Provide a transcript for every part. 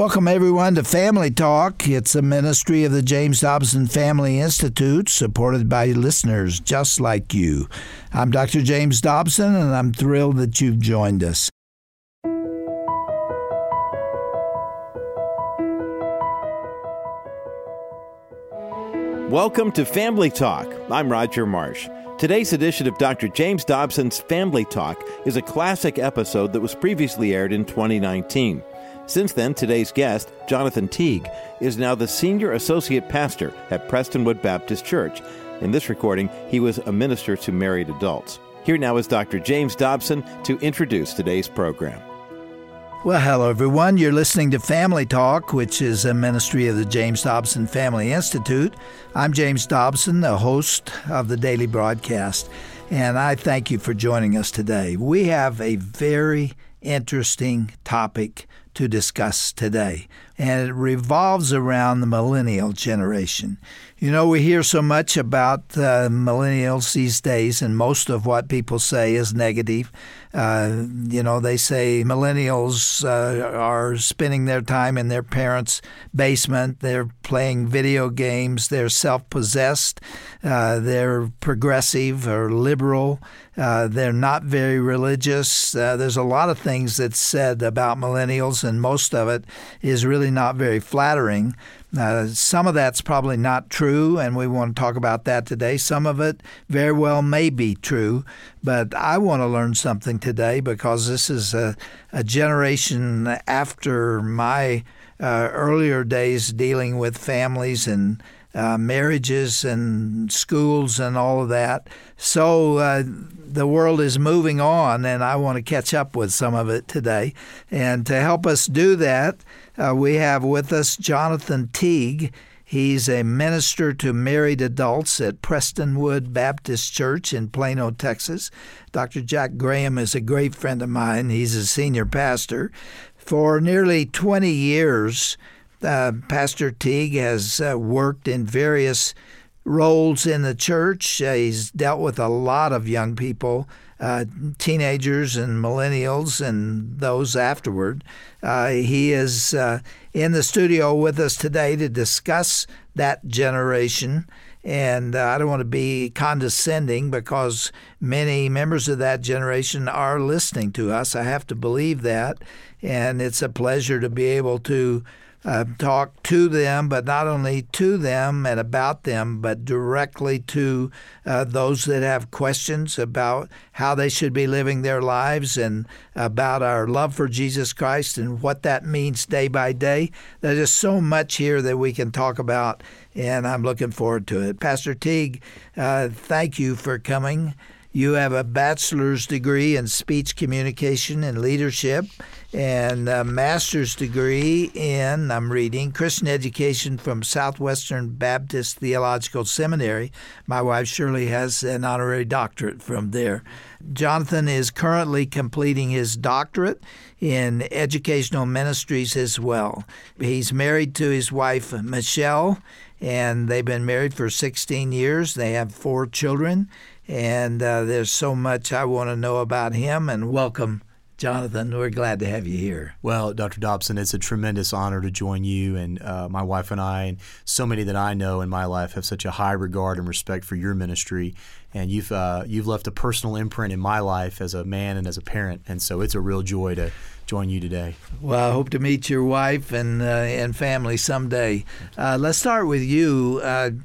Welcome, everyone, to Family Talk. It's a ministry of the James Dobson Family Institute, supported by listeners just like you. I'm Dr. James Dobson, and I'm thrilled that you've joined us. Welcome to Family Talk. I'm Roger Marsh. Today's edition of Dr. James Dobson's Family Talk is a classic episode that was previously aired in 2019. Since then, today's guest, Jonathan Teague, is now the Senior Associate Pastor at Prestonwood Baptist Church. In this recording, he was a minister to married adults. Here now is Dr. James Dobson to introduce today's program. Well, hello, everyone. You're listening to Family Talk, which is a ministry of the James Dobson Family Institute. I'm James Dobson, the host of the daily broadcast, and I thank you for joining us today. We have a very interesting topic to discuss today, and it revolves around the millennial generation. You know, we hear so much about millennials these days, and most of what people say is negative. They say millennials are spending their time in their parents' basement. They're playing video games. They're self-possessed. They're progressive or liberal. They're not very religious. There's a lot of things that's said about millennials, and most of it is really not very flattering. Some of that's probably not true, and we want to talk about that today. Some of it very well may be true, but I want to learn something today because this is a generation after my earlier days dealing with families and marriages and schools and all of that. So the world is moving on, and I want to catch up with some of it today. And to help us do that, we have with us Jonathan Teague. He's a minister to married adults at Prestonwood Baptist Church in Plano, Texas. Dr. Jack Graham is a great friend of mine. He's a senior pastor. For nearly 20 years, Pastor Teague has worked in various roles in the church. He's dealt with a lot of young people, teenagers and millennials and those afterward. He is in the studio with us today to discuss that generation. And I don't want to be condescending because many members of that generation are listening to us. I have to believe that. And it's a pleasure to be able to talk to them, but not only to them and about them, but directly to those that have questions about how they should be living their lives and about our love for Jesus Christ and what that means day by day. There's just so much here that we can talk about, and I'm looking forward to it. Pastor Teague, thank you for coming. You have a bachelor's degree in speech communication and leadership and a master's degree in, I'm reading, Christian education from Southwestern Baptist Theological Seminary. My wife Shirley has an honorary doctorate from there. Jonathan is currently completing his doctorate in educational ministries as well. He's married to his wife Michelle, and they've been married for 16 years. They have 4 children. And there's so much I want to know about him. And welcome, Jonathan. We're glad to have you here. Well, Dr. Dobson, it's a tremendous honor to join you, and my wife and I, and so many that I know in my life have such a high regard and respect for your ministry. And you've left a personal imprint in my life as a man and as a parent, and so it's a real joy to join you today. Well, I hope to meet your wife and family someday. Let's start with you.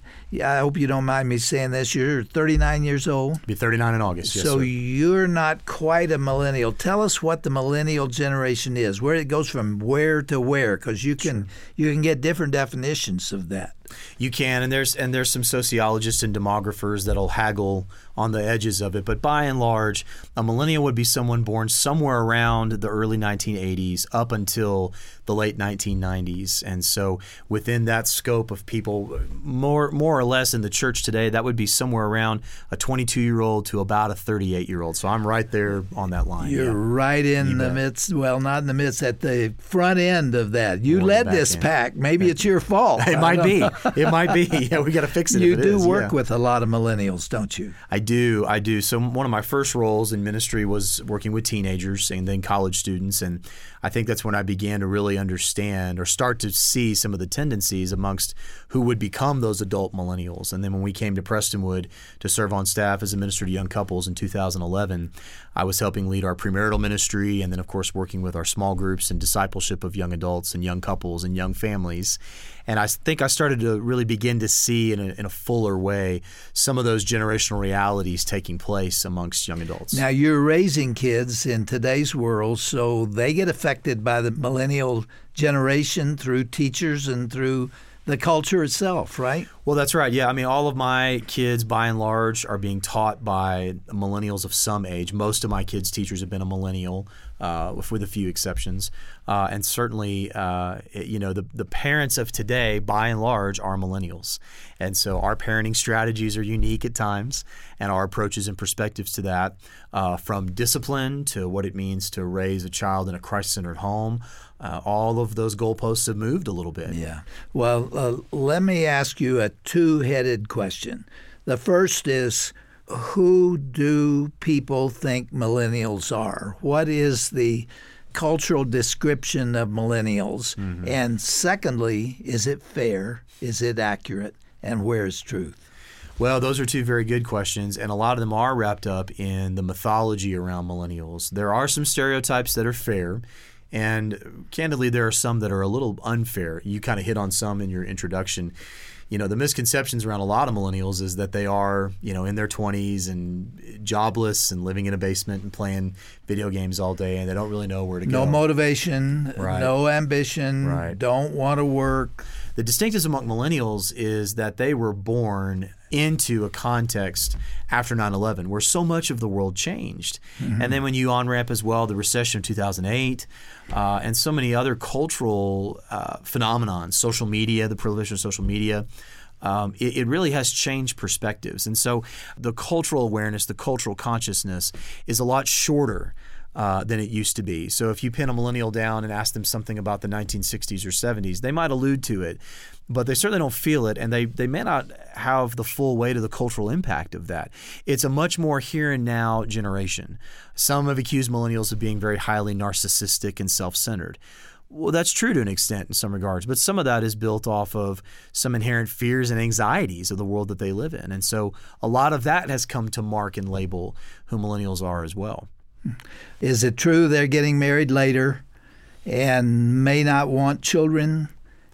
I hope you don't mind me saying this. You're 39 years old. Be 39 in August, yes, so sir. You're not quite a millennial. Tell us what the millennial generation is, where it goes from where to where, because you can get different definitions of that. You can, and there's some sociologists and demographers that'll haggle on the edges of it. But by and large, a millennial would be someone born somewhere around the early 1980s up until the late 1990s. And so within that scope of people, more or less in the church today, that would be somewhere around a 22-year-old to about a 38-year-old. So I'm right there on that line. You're right in the midst, well, not in the midst, at the front end of that. You led this pack. Maybe it's your fault. It might be. It might be. Yeah, we got to fix it. You if it do is. work with a lot of millennials, don't you? I do. So one of my first roles in ministry was working with teenagers and then college students. And I think that's when I began to really understand or start to see some of the tendencies amongst who would become those adult millennials. And then when we came to Prestonwood to serve on staff as a minister to young couples in 2011, I was helping lead our premarital ministry and then, of course, working with our small groups and discipleship of young adults and young couples and young families. And I think I started to really begin to see in a fuller way some of those generational realities taking place amongst young adults. Now, you're raising kids in today's world, so they get affected by the millennial generation through teachers and through the culture itself, right? Well, that's right. Yeah, I mean, all of my kids, by and large, are being taught by millennials of some age. Most of my kids' teachers have been a millennial, with a few exceptions. And certainly, the parents of today, by and large, are millennials. And so our parenting strategies are unique at times, and our approaches and perspectives to that, from discipline to what it means to raise a child in a Christ-centered home, all of those goalposts have moved a little bit. Yeah. Well, let me ask you a two-headed question. The first is, who do people think millennials are? What is the cultural description of millennials? Mm-hmm. And secondly, is it fair? Is it accurate? And where is truth? Well, those are two very good questions, and a lot of them are wrapped up in the mythology around millennials. There are some stereotypes that are fair, and candidly, there are some that are a little unfair. You kind of hit on some in your introduction. You know, the misconceptions around a lot of millennials is that they are, in their 20s and jobless and living in a basement and playing video games all day, and they don't really know where to go. No motivation, right. No ambition, right. Don't want to work. The distinctives among millennials is that they were born into a context after 9/11 where so much of the world changed. Mm-hmm. And then when you on-ramp as well the recession of 2008 and so many other cultural phenomenons, social media, the proliferation of social media, it really has changed perspectives. And so the cultural awareness, the cultural consciousness is a lot shorter than it used to be. So if you pin a millennial down and ask them something about the 1960s or 70s, they might allude to it, but they certainly don't feel it, and they may not have the full weight of the cultural impact of that. It's a much more here and now generation. Some have accused millennials of being very highly narcissistic and self-centered. Well, that's true to an extent in some regards, but some of that is built off of some inherent fears and anxieties of the world that they live in. And so a lot of that has come to mark and label who millennials are as well. Is it true they're getting married later and may not want children?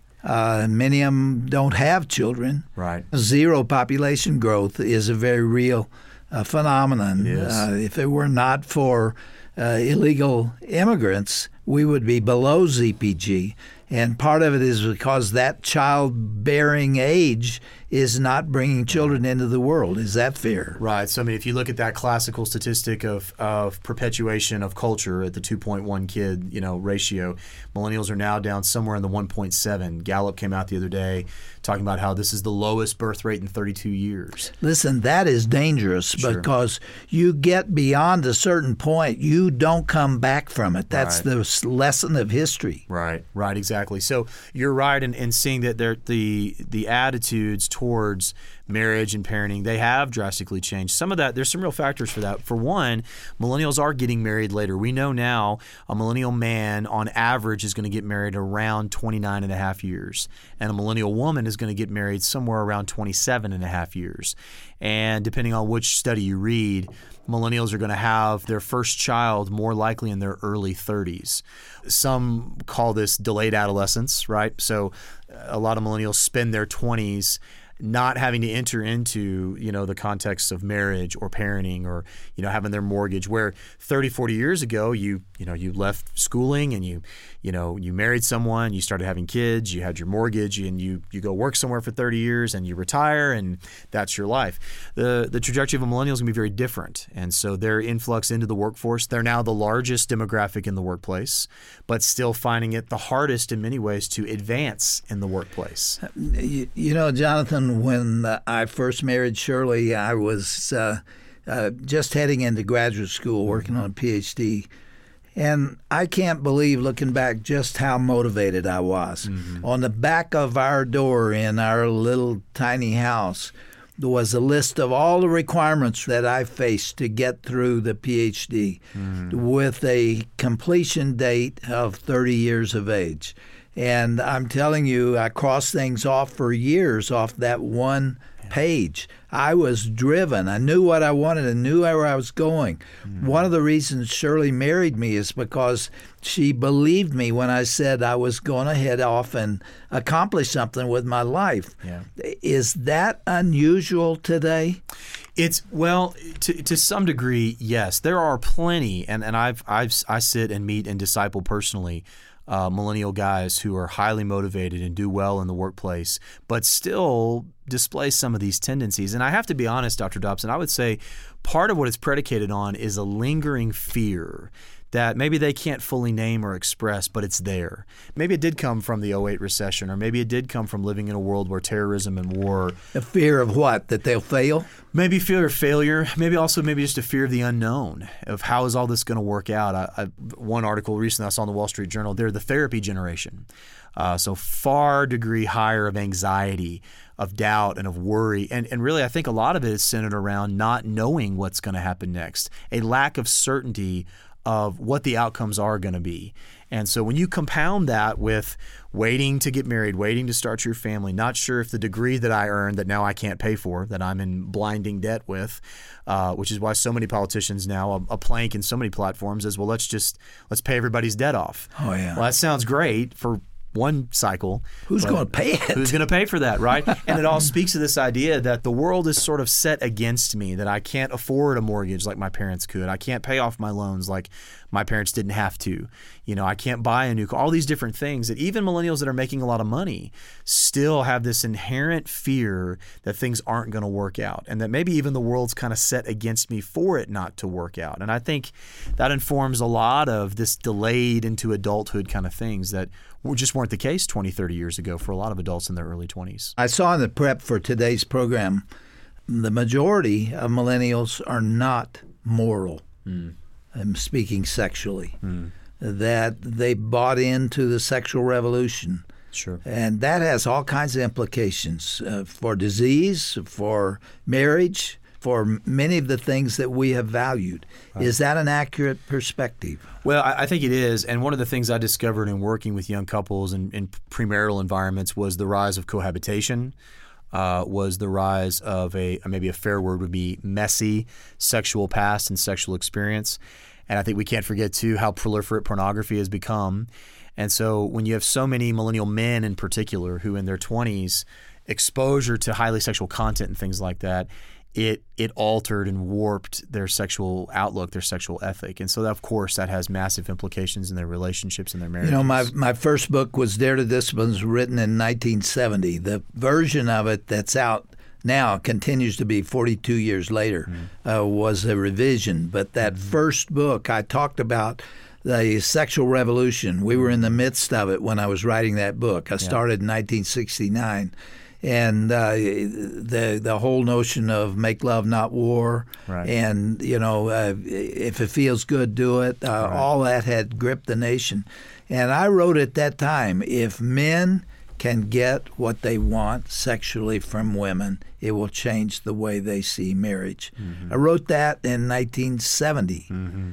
Many of them don't have children. Right. Zero population growth is a very real phenomenon. It is. If it were not for illegal immigrants, we would be below ZPG. And part of it is because that childbearing age is not bringing children into the world. Is that fair? Right. So, I mean, if you look at that classical statistic of perpetuation of culture at the 2.1 kid, ratio, millennials are now down somewhere in the 1.7. Gallup came out the other day talking about how this is the lowest birth rate in 32 years. Listen, that is dangerous because you get beyond a certain point, you don't come back from it. That's the lesson of history. Right, exactly. So you're right in seeing that the attitudes towards marriage and parenting, they have drastically changed. Some of that, there's some real factors for that. For one, millennials are getting married later. We know now a millennial man on average is going to get married around 29 and a half years, and a millennial woman is going to get married somewhere around 27 and a half years. And depending on which study you read, millennials are going to have their first child more likely in their early 30s. Some call this delayed adolescence, right? So a lot of millennials spend their 20s not having to enter into, the context of marriage or parenting or, having their mortgage, where 30, 40 years ago, you left schooling and you married someone, you started having kids, you had your mortgage, and you go work somewhere for 30 years and you retire, and that's your life. The trajectory of a millennial is going to be very different. And so their influx into the workforce, they're now the largest demographic in the workplace, but still finding it the hardest in many ways to advance in the workplace. Jonathan, when I first married Shirley, I was just heading into graduate school, working on a PhD. And I can't believe, looking back, just how motivated I was. On the back of our door in our little tiny house, there was a list of all the requirements that I faced to get through the PhD with a completion date of 30 years of age. And I'm telling you, I crossed things off for years off that one page. I was driven. I knew what I wanted. I knew where I was going. One of the reasons Shirley married me is because she believed me when I said I was going to head off and accomplish something with my life. Is that unusual today? It's to some degree, yes. There are plenty, and I sit and meet and disciple personally millennial guys who are highly motivated and do well in the workplace, but still display some of these tendencies. And I have to be honest, Dr. Dobson, I would say part of what it's predicated on is a lingering fear that maybe they can't fully name or express, but it's there. Maybe it did come from the 2008 recession, or maybe it did come from living in a world where terrorism and war. A fear of what? That they'll fail? Maybe fear of failure. Maybe just a fear of the unknown, of how is all this going to work out. One article recently I saw in the Wall Street Journal, they're the therapy generation. So far degree higher of anxiety, of doubt, and of worry. And really, I think a lot of it is centered around not knowing what's going to happen next, a lack of certainty of what the outcomes are going to be. And so when you compound that with waiting to get married, waiting to start your family, not sure if the degree that I earned that now I can't pay for, that I'm in blinding debt with, which is why so many politicians now, a plank in so many platforms is, well, let's pay everybody's debt off. Oh, yeah. Well, that sounds great for one cycle. Who's going to pay it? Who's going to pay for that, right? And it all speaks to this idea that the world is sort of set against me, that I can't afford a mortgage like my parents could. I can't pay off my loans like my parents didn't have to. I can't buy a new car. All these different things that even millennials that are making a lot of money still have this inherent fear that things aren't going to work out, and that maybe even the world's kind of set against me for it not to work out. And I think that informs a lot of this delayed into adulthood kind of things that just weren't the case 20, 30 years ago for a lot of adults in their early 20s. I saw in the prep for today's program, the majority of millennials are not moral. I'm speaking sexually. That they bought into the sexual revolution. Sure. And that has all kinds of implications for disease, for marriage, for many of the things that we have valued. Right. Is that an accurate perspective? Well, I think it is. And one of the things I discovered in working with young couples in premarital environments was the rise of cohabitation, was the rise of maybe a fair word would be messy sexual past and sexual experience. And I think we can't forget, too, how proliferate pornography has become. And so when you have so many millennial men in particular who in their 20s, exposure to highly sexual content and things like that, it altered and warped their sexual outlook, their sexual ethic. And so, of course, that has massive implications in their relationships and their marriages. My first book was Dare to Discipline, was written in 1970. The version of it that's out now continues to be 42 years later, was a revision. But that first book, I talked about the sexual revolution. We were in the midst of it when I was writing that book. I started in 1969. And the whole notion of make love, not war, right. And, if it feels good, do it. Right. All that had gripped the nation. And I wrote at that time, if men can get what they want sexually from women, it will change the way they see marriage. I wrote that in 1970.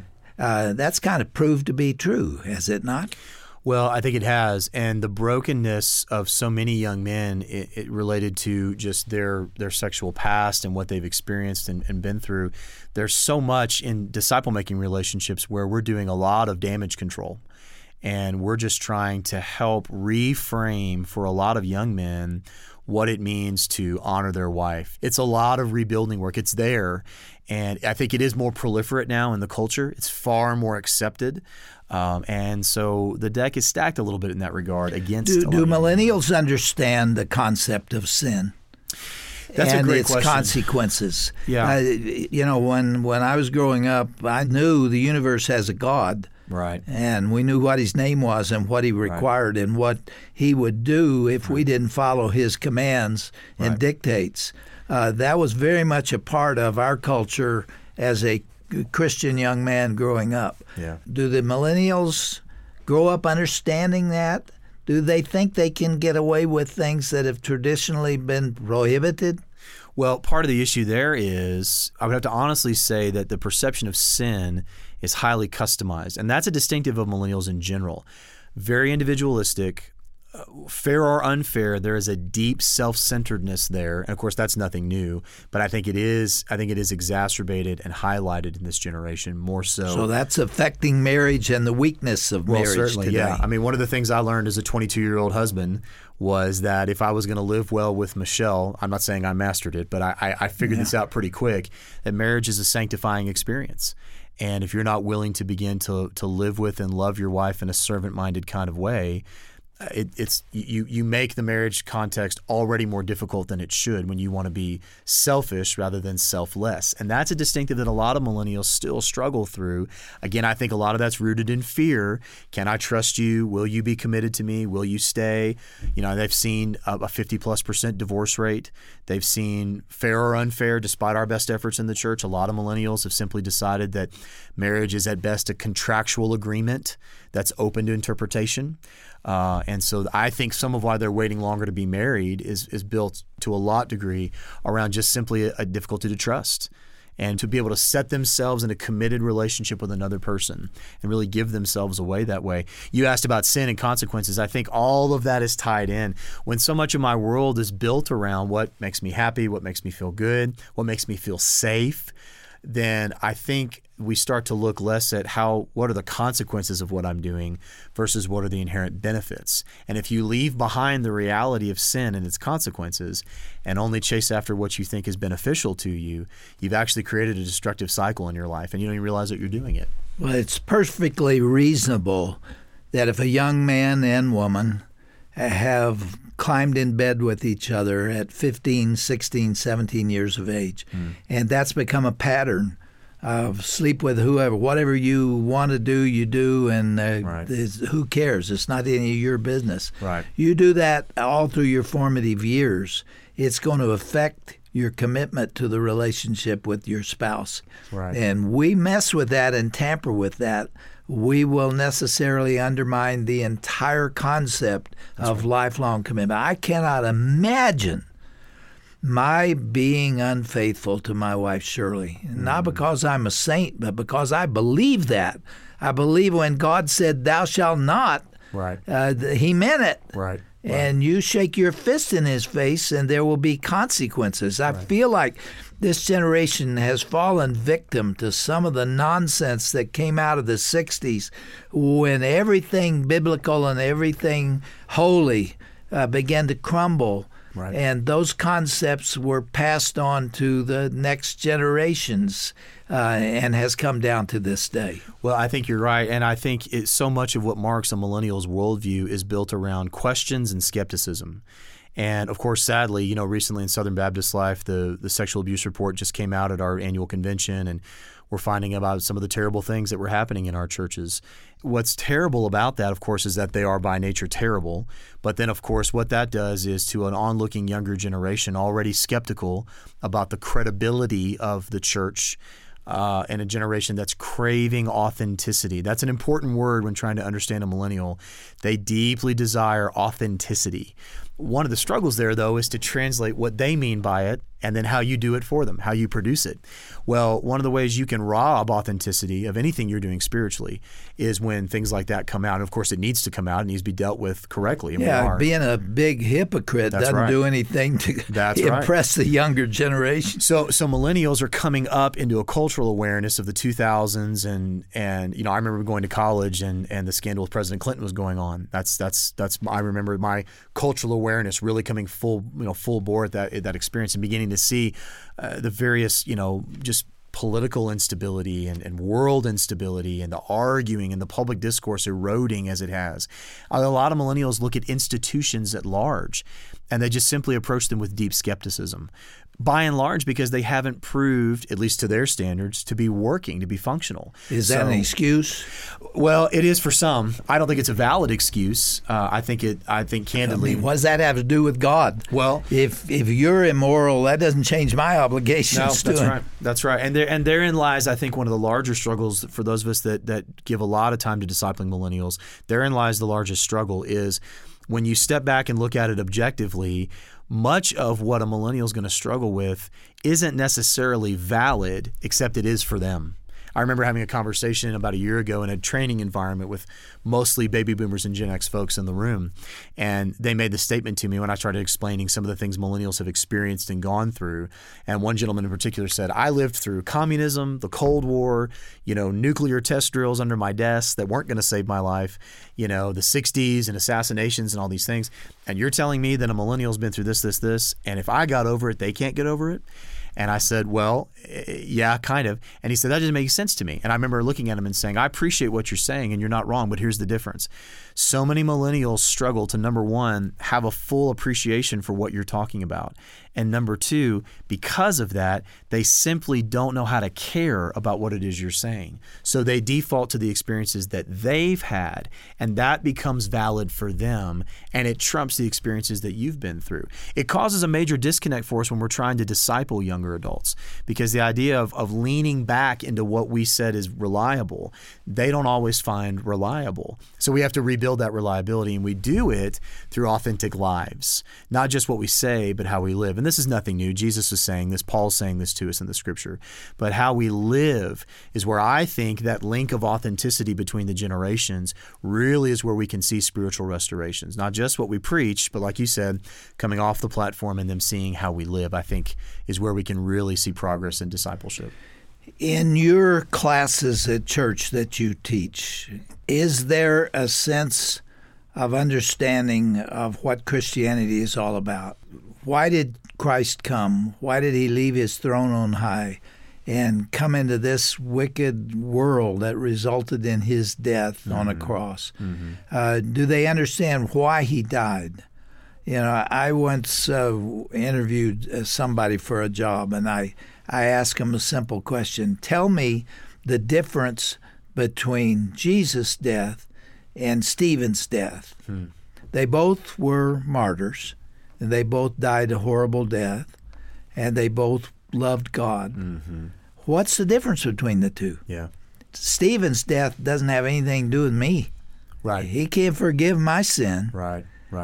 That's kind of proved to be true, has it not? Well, I think it has. And the brokenness of so many young men, it related to just their sexual past and what they've experienced and been through. There's so much in disciple-making relationships where we're doing a lot of damage control. And we're just trying to help reframe for a lot of young men what it means to honor their wife. It's a lot of rebuilding work. It's there. And I think it is more proliferate now in the culture. It's far more accepted. And so the deck is stacked a little bit in that regard against. Do millennials understand the concept of sin? That's and a great its question. Consequences. Yeah. When I was growing up, I knew the universe has a God. Right. And we knew what his name was and what he required and what he would do if we didn't follow his commands and dictates. That was very much a part of our culture as a Christian young man growing up. Yeah. Do the millennials grow up understanding that? Do they think they can get away with things that have traditionally been prohibited? Well, part of the issue there is I would have to honestly say that the perception of sin is highly customized, and that's a distinctive of millennials in general. Very individualistic. Fair or unfair, there is a deep self-centeredness there, and of course that's nothing new. But I think it is exacerbated and highlighted in this generation more so. So that's affecting marriage and the weakness of marriage certainly, today. Yeah. I mean, one of the things I learned as a 22-year-old husband was that if I was going to live well with Michelle, I'm not saying I mastered it, but I figured this out pretty quick. That marriage is a sanctifying experience. And if you're not willing to begin to live with and love your wife in a servant-minded kind of way, you make the marriage context already more difficult than it should when you want to be selfish rather than selfless. And that's a distinctive that a lot of millennials still struggle through. Again, I think a lot of that's rooted in fear. Can I trust you? Will you be committed to me? Will you stay? You know, they've seen a 50+% divorce rate. They've seen fair or unfair, despite our best efforts in the church, a lot of millennials have simply decided that marriage is at best a contractual agreement that's open to interpretation. And so I think some of why they're waiting longer to be married is built to a lot degree around just simply a difficulty to trust and to be able to set themselves in a committed relationship with another person and really give themselves away that way. You asked about sin and consequences. I think all of that is tied in. When so much of my world is built around what makes me happy, what makes me feel good, what makes me feel safe, then I think we start to look less at what are the consequences of what I'm doing versus what are the inherent benefits. And if you leave behind the reality of sin and its consequences and only chase after what you think is beneficial to you, you've actually created a destructive cycle in your life and you don't even realize that you're doing it. Well, it's perfectly reasonable that if a young man and woman have climbed in bed with each other at 15, 16, 17 years of age, and that's become a pattern of sleep with whoever, whatever you want to do, you do, and who cares? It's not any of your business. Right. You do that all through your formative years. It's going to affect your commitment to the relationship with your spouse. Right. And we mess with that and tamper with that, we will necessarily undermine the entire concept of lifelong commitment. I cannot imagine my being unfaithful to my wife, Shirley, not because I'm a saint, but because I believe that. I believe when God said, "Thou shalt not," He meant it. Right. And you shake your fist in his face and there will be consequences. I feel like this generation has fallen victim to some of the nonsense that came out of the 60s when everything biblical and everything holy began to crumble. Right. And those concepts were passed on to the next generations and has come down to this day. Well, I think you're right. And I think so much of what marks a millennial's worldview is built around questions and skepticism. And, of course, sadly, recently in Southern Baptist life, the sexual abuse report just came out at our annual convention, and we're finding about some of the terrible things that were happening in our churches. What's terrible about that, of course, is that they are by nature terrible. But then, of course, what that does is to an onlooking younger generation already skeptical about the credibility of the church and a generation that's craving authenticity. That's an important word when trying to understand a millennial. They deeply desire authenticity. One of the struggles there, though, is to translate what they mean by it and then how you do it for them, how you produce it. Well, one of the ways you can rob authenticity of anything you're doing spiritually is when things like that come out. And of course, it needs to come out. It needs to be dealt with correctly. Being a big hypocrite doesn't do anything to impress the younger generation. So millennials are coming up into a cultural awareness of the 2000s, and I remember going to college and the scandal with President Clinton was going on. That's I remember my cultural awareness really coming full bore at that experience and beginning to see the various just political instability and world instability and the arguing and the public discourse eroding as it has. A lot of millennials look at institutions at large and they just simply approach them with deep skepticism. By and large, because they haven't proved, at least to their standards, to be working, to be functional. Is that an excuse? Well, it is for some. I don't think it's a valid excuse. I think candidly. What does that have to do with God? Well, if you're immoral, that doesn't change my obligations to him. Right. That's right. And therein lies, I think, one of the larger struggles for those of us that give a lot of time to discipling millennials. Therein lies the largest struggle is when you step back and look at it objectively. Much of what a millennial is going to struggle with isn't necessarily valid, except it is for them. I remember having a conversation about a year ago in a training environment with mostly baby boomers and Gen X folks in the room. And they made the statement to me when I started explaining some of the things millennials have experienced and gone through. And one gentleman in particular said, I lived through communism, the Cold War, nuclear test drills under my desk that weren't going to save my life, the 60s and assassinations and all these things. And you're telling me that a millennial's been through this, and if I got over it, they can't get over it? And I said, well, yeah, kind of. And he said, that doesn't make sense to me. And I remember looking at him and saying, I appreciate what you're saying, and you're not wrong, but here's the difference. So many millennials struggle to, number one, have a full appreciation for what you're talking about. And number two, because of that, they simply don't know how to care about what it is you're saying. So they default to the experiences that they've had, and that becomes valid for them, and it trumps the experiences that you've been through. It causes a major disconnect for us when we're trying to disciple younger adults, because the idea of leaning back into what we said is reliable, they don't always find reliable. So we have to rebuild that reliability, and we do it through authentic lives, not just what we say, but how we live. And this is nothing new. Jesus is saying this. Paul's saying this to us in the Scripture. But how we live is where I think that link of authenticity between the generations really is where we can see spiritual restorations. Not just what we preach, but like you said, coming off the platform and them seeing how we live, I think is where we can really see progress in discipleship. In your classes at church that you teach, is there a sense of understanding of what Christianity is all about? Why did Christ come? Why did he leave his throne on high and come into this wicked world that resulted in his death on a cross? Do they understand why he died? I once interviewed somebody for a job, and I asked him a simple question. Tell me the difference between Jesus' death and Stephen's death. They both were martyrs, and they both died a horrible death, and they both loved God. What's the difference between the two? Yeah. Stephen's death doesn't have anything to do with me. Right. He can't forgive my sin. Right.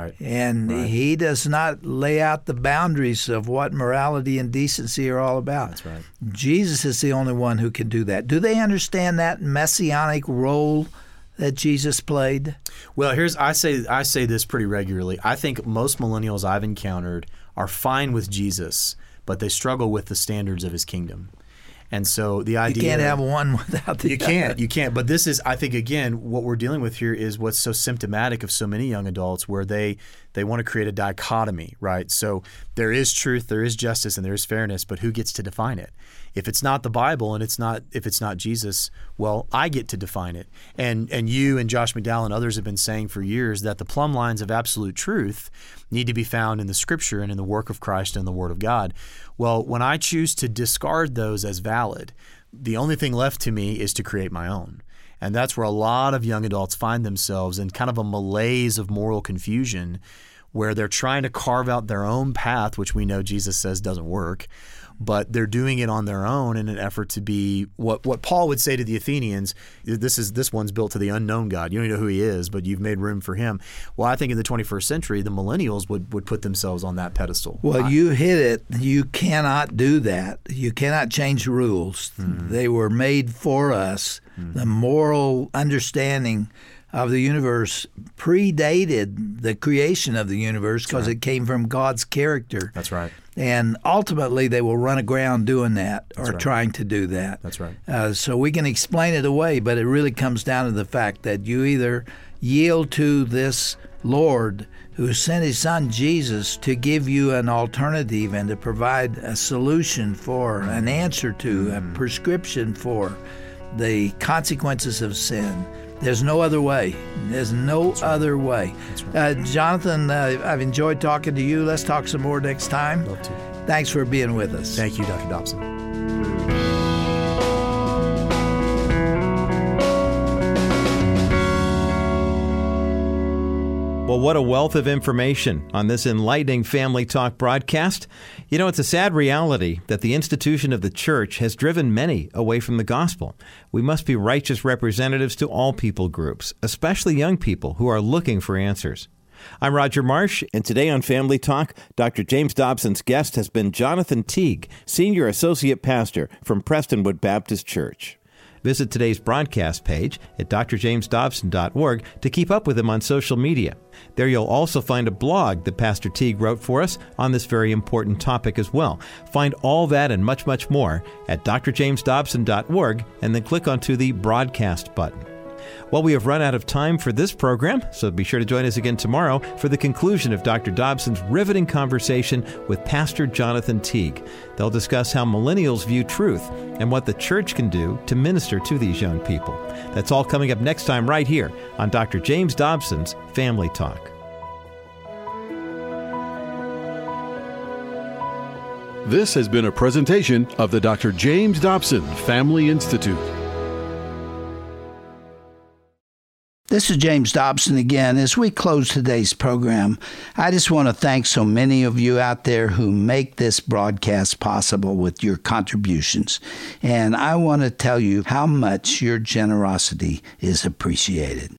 And he does not lay out the boundaries of what morality and decency are all about. That's right. Jesus is the only one who can do that. Do they understand that messianic role that Jesus played? Well, I say this pretty regularly. I think most millennials I've encountered are fine with Jesus, but they struggle with the standards of his kingdom. And so the idea... You can't have one without the other. You can't. But this is, I think, again, what we're dealing with here is what's so symptomatic of so many young adults, where they want to create a dichotomy, right? So there is truth, there is justice, and there is fairness, but who gets to define it? If it's not the Bible and if it's not Jesus, well, I get to define it. And you and Josh McDowell and others have been saying for years that the plumb lines of absolute truth need to be found in the Scripture and in the work of Christ and the Word of God. Well, when I choose to discard those as valid, the only thing left to me is to create my own. And that's where a lot of young adults find themselves in kind of a malaise of moral confusion, where they're trying to carve out their own path, which we know Jesus says doesn't work, but they're doing it on their own in an effort to be what Paul would say to the Athenians. This one's built to the unknown God. You don't even know who he is, but you've made room for him. Well, I think in the 21st century, the millennials would put themselves on that pedestal. Well, you hit it. You cannot do that. You cannot change rules. They were made for us. The moral understanding of the universe predated the creation of the universe because it came from God's character. That's right. And ultimately, they will run aground doing that or trying to do that. That's right. So we can explain it away, but it really comes down to the fact that you either yield to this Lord who sent his son Jesus to give you an alternative and to provide a solution for, an answer to, a prescription for the consequences of sin, There's no other way. There's no other way. Jonathan, I've enjoyed talking to you. Let's talk some more next time. Love to. Thanks for being with us. Thank you, Dr. Dobson. Well, what a wealth of information on this enlightening Family Talk broadcast. You know, it's a sad reality that the institution of the church has driven many away from the gospel. We must be righteous representatives to all people groups, especially young people who are looking for answers. I'm Roger Marsh, and today on Family Talk, Dr. James Dobson's guest has been Jonathan Teague, Senior Associate Pastor from Prestonwood Baptist Church. Visit today's broadcast page at drjamesdobson.org to keep up with him on social media. There you'll also find a blog that Pastor Teague wrote for us on this very important topic as well. Find all that and much, much more at drjamesdobson.org and then click onto the broadcast button. Well, we have run out of time for this program, so be sure to join us again tomorrow for the conclusion of Dr. Dobson's riveting conversation with Pastor Jonathan Teague. They'll discuss how millennials view truth and what the church can do to minister to these young people. That's all coming up next time right here on Dr. James Dobson's Family Talk. This has been a presentation of the Dr. James Dobson Family Institute. This is James Dobson again. As we close today's program, I just want to thank so many of you out there who make this broadcast possible with your contributions. And I want to tell you how much your generosity is appreciated.